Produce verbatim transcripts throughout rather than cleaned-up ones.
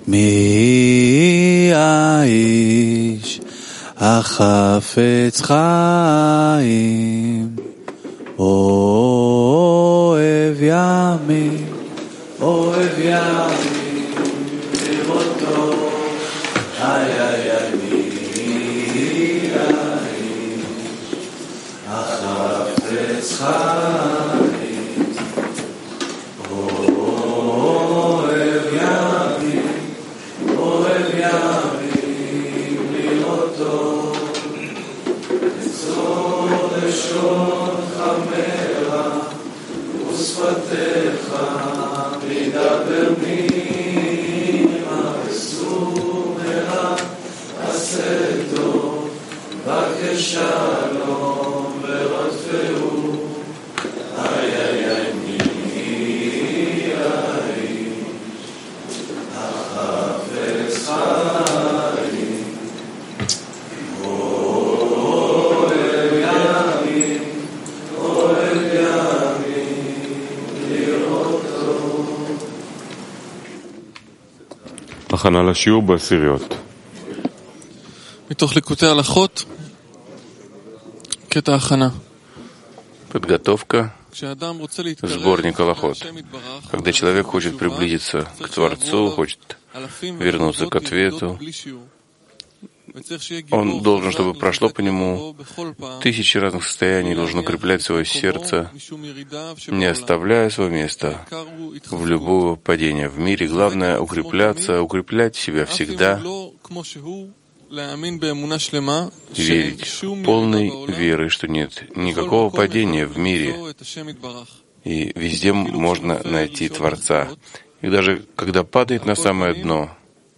מי האיש החפץ חיים, אוהב ימים, אוהב ימים, לראותו, איי איי איי, מי האיש החפץ חיים, אוהב ימים, אוהב ימים, לראותו, אצור לשונך מרע ושפתיך מדבר מימה וסומרה, עשה טוב בקש שלום ורדפהו, איי איי איי, מי האיש החפץ חיים, אוהב ימים, אוהב ימים, לראותו. הכנה לשיעור בעשיריות. מתוך ליקוטי הלכות, קטע הכנה. Подготовка. Сборник Алахот. Когда человек хочет приблизиться к Творцу, хочет вернуться к ответу, он должен, чтобы прошло по нему тысячи разных состояний, должен укреплять свое сердце, не оставляя свое места в любое падение в мире. Главное — укрепляться, укреплять себя всегда, верить полной верой, что нет никакого падения в мире, и везде можно найти Творца. И даже когда падает на самое дно,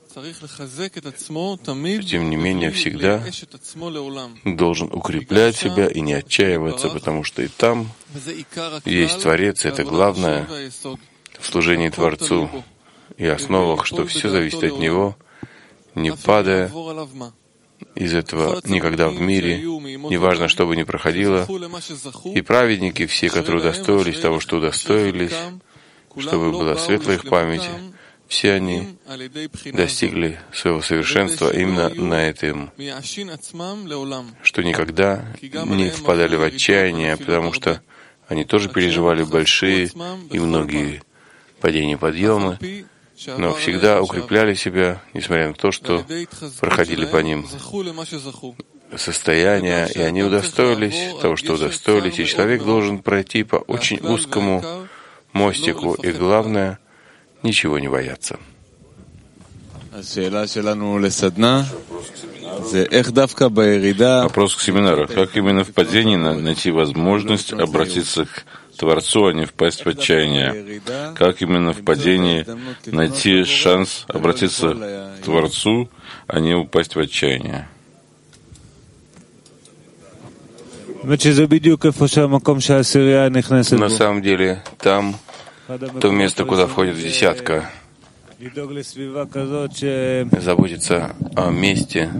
тем не менее всегда должен укреплять себя и не отчаиваться, потому что и там есть Творец, это главное в служении Творцу и основах, что все зависит от Него, не падая из этого никогда в мире, неважно, что бы ни проходило. И праведники, все, которые удостоились того, что удостоились, чтобы была светлая их память, все они достигли своего совершенства именно на этом, что никогда не впадали в отчаяние, потому что они тоже переживали большие и многие падения и подъемы, но всегда укрепляли себя, несмотря на то, что проходили по ним состояния, и они удостоились того, что удостоились, и человек должен пройти по очень узкому мостику, и главное — ничего не бояться. Вопрос к семинару. Как именно в падении найти возможность обратиться к Творцу, а не впасть в отчаяние? Как именно в падении найти шанс обратиться к Творцу, а не упасть в отчаяние? На самом деле, там то место, куда входит десятка, заботиться о месте,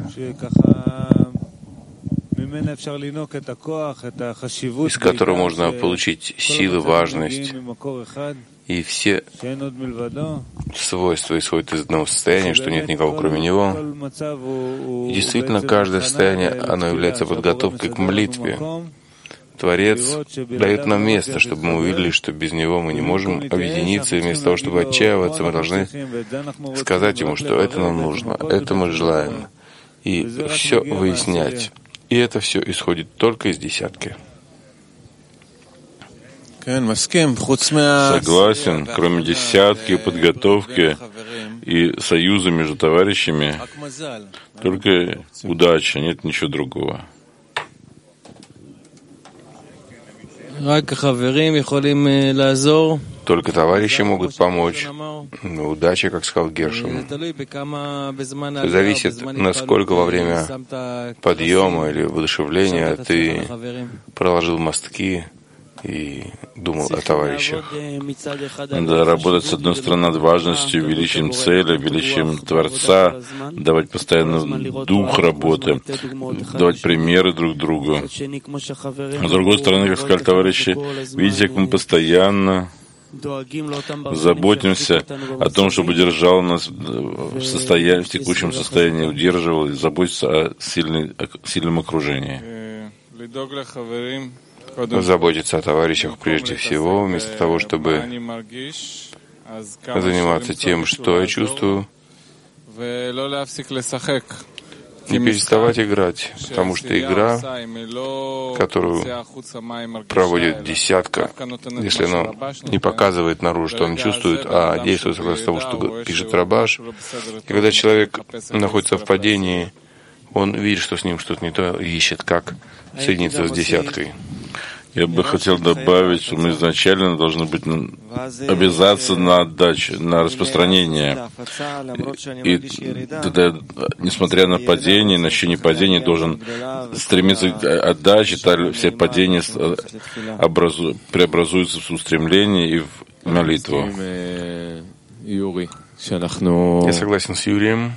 из которого можно получить силы, важность, и все свойства исходят из одного состояния, что нет никого, кроме него. И действительно, каждое состояние, оно является подготовкой к молитве. Творец дает нам место, чтобы мы увидели, что без Него мы не можем объединиться, и вместо того, чтобы отчаиваться, мы должны сказать Ему, что это нам нужно, это мы желаем, и все выяснять. И это все исходит только из десятки. Согласен, кроме десятки, подготовки и союза между товарищами, только удача, нет ничего другого. Только товарищи могут помочь. Но удача, как сказал Гершин, зависит, насколько во время подъема или воодушевления ты проложил мостки и думал о товарищах. Надо работать, с одной стороны, над важностью, величием цели, величием Творца, давать постоянно дух работы, давать примеры друг другу. А с другой стороны, как сказали товарищи, видите, как мы постоянно заботимся о том, чтобы держал нас в, состоянии, в текущем состоянии, удерживал и заботиться о, сильной, о сильном окружении. Заботиться о товарищах прежде всего, вместо того, чтобы заниматься тем, что я чувствую, не переставать играть, потому что игра, которую проводит десятка, если она не показывает наружу, что он чувствует, а действует согласно тому, что пишет Рабаш, и когда человек находится в падении, он видит, что с ним что-то не то, и ищет, как соединиться с десяткой. Я бы хотел добавить, что мы изначально должны быть обязаться на отдачу, на распространение. И тогда, несмотря на падение, на ощущение падения, должен стремиться к отдаче, так все падения образу, преобразуются в устремление и в молитву. Я согласен с Юрием.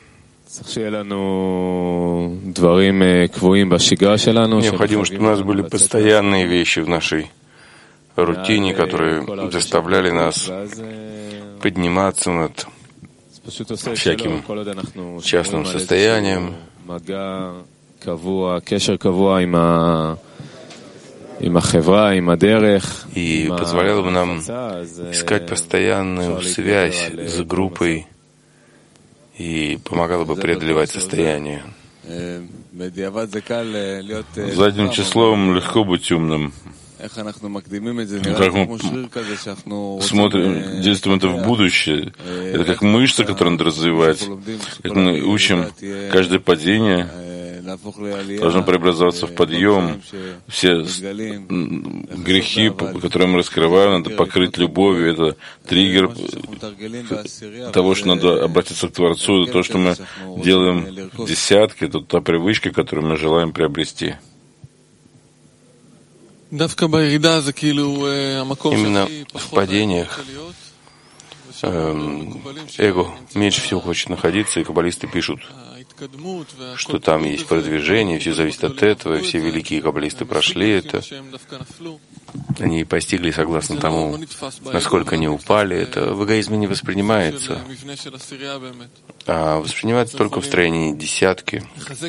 Необходимо, чтобы у нас были постоянные вещи в нашей рутине, которые заставляли нас подниматься над всяким частным состоянием и позволяло бы нам искать постоянную связь с группой и помогало бы преодолевать состояние. Задним числом легко быть умным. Как мы смотрим, действуем это в будущее. Это как мышца, которую надо развивать. Как мы учим, каждое падение должно преобразоваться в подъем. Все грехи, которые мы раскрываем, надо покрыть любовью. Это триггер того, что надо обратиться к Творцу. Это то, что мы делаем в десятке, это та привычка, которую мы желаем приобрести. Именно в падениях эм, эго меньше всего хочет находиться, и каббалисты пишут, что там есть продвижение, все зависит от этого, и все великие каббалисты прошли это. Они постигли согласно тому, насколько они упали. Это в эгоизме не воспринимается, а воспринимается только в строении десятки.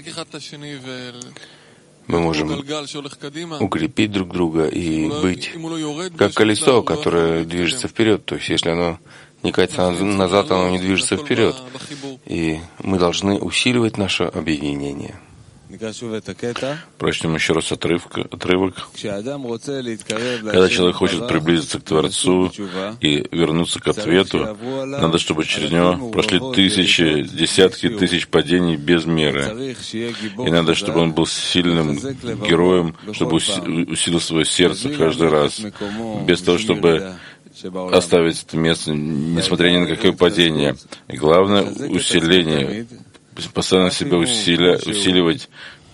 Мы можем укрепить друг друга и быть как колесо, которое движется вперед. То есть, если оно не катится назад, оно не движется вперед. И мы должны усиливать наше объединение. Прочтем еще раз отрывок, отрывок. Когда человек хочет приблизиться к Творцу и вернуться к ответу, надо, чтобы через него прошли тысячи, десятки тысяч падений без меры. И надо, чтобы он был сильным героем, чтобы усилил свое сердце каждый раз, без того, чтобы оставить это место, несмотря ни на какое падение. И главное — усиление. Постоянно себя усиля, усиливать,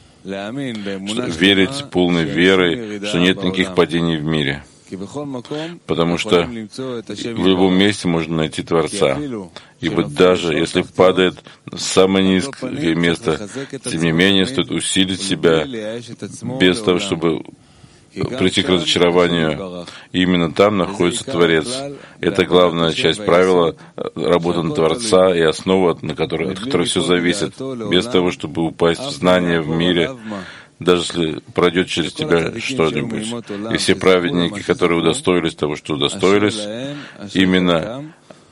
верить полной верой, что нет никаких падений в мире. Потому что в любом месте можно найти Творца. Ибо даже если падает самое низкое место, тем не менее стоит усилить себя без того, чтобы прийти к разочарованию. И именно там находится Творец. Это главная часть правила работы на Творца и основа, на которой, от которой все зависит. Без того, чтобы упасть в знания в мире, даже если пройдет через тебя что-нибудь. И все праведники, которые удостоились того, что удостоились, именно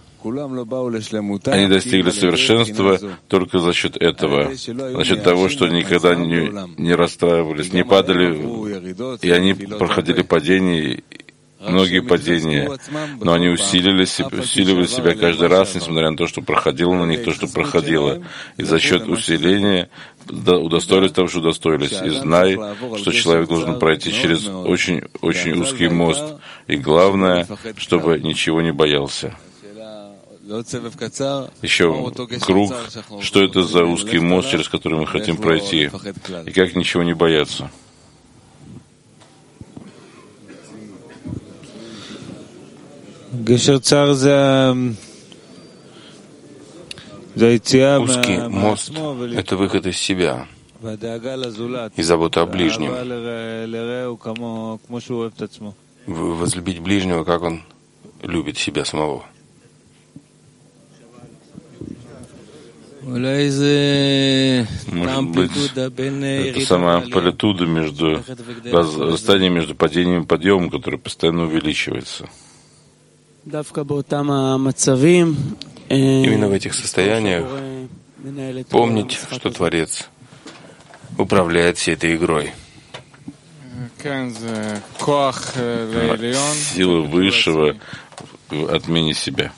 они достигли совершенства только за счет этого, за счет того, что никогда не, не расстраивались, не падали, и они проходили падения, многие падения, но они усилили себя, усиливали себя каждый раз, несмотря на то, что проходило на них то, что проходило. И за счет усиления удостоились того, что удостоились. И знай, что человек должен пройти через очень-очень узкий мост. И главное, чтобы ничего не боялся. Еще круг, что это за узкий мост, через который мы хотим пройти, и как ничего не бояться. Узкий мост — это выход из себя и забота о ближнем. Возлюбить ближнего, как он любит себя самого. Может быть, это самая амплитуда между расстояние между падением и подъемом, которое постоянно увеличивается. Именно в этих состояниях помнить, что Творец управляет всей этой игрой. Сила Высшего в отмене себя.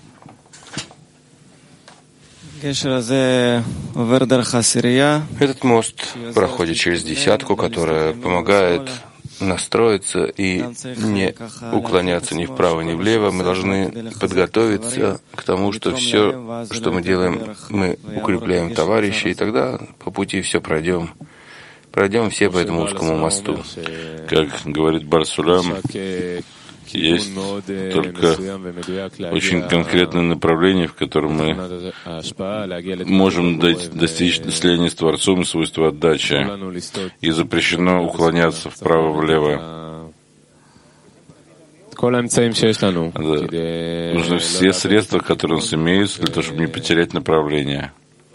Этот мост проходит через десятку, которая помогает настроиться и не уклоняться ни вправо, ни влево. Мы должны подготовиться к тому, что все, что мы делаем, мы укрепляем товарищей, и тогда по пути все пройдем. Пройдем все по этому узкому мосту. Как говорит Бар Сулам, есть только очень конкретное направление, в котором мы можем достичь слияния с Творцом и свойства отдачи. И запрещено уклоняться вправо-влево. Нужны все средства, которые у нас имеются, для того, чтобы не потерять направление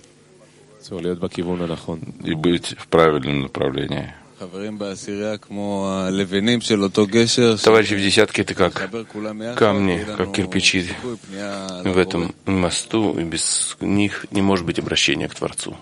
и быть в правильном направлении. Товарищи в десятке — это как камни, как кирпичи в этом мосту, и без них не может быть обращения к Творцу.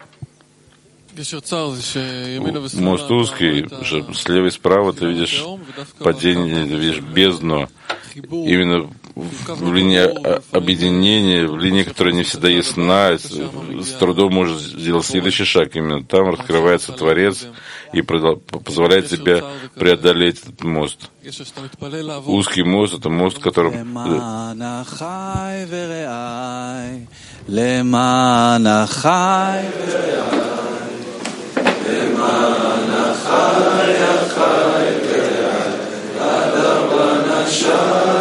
Мост узкий, слева и справа ты видишь падение, ты видишь бездну. Именно в линии объединения, в линии, которая не всегда ясна, с трудом может сделать следующий шаг. Именно там раскрывается Творец и позволяет тебе преодолеть этот мост. Узкий мост — это мост, в котором Shah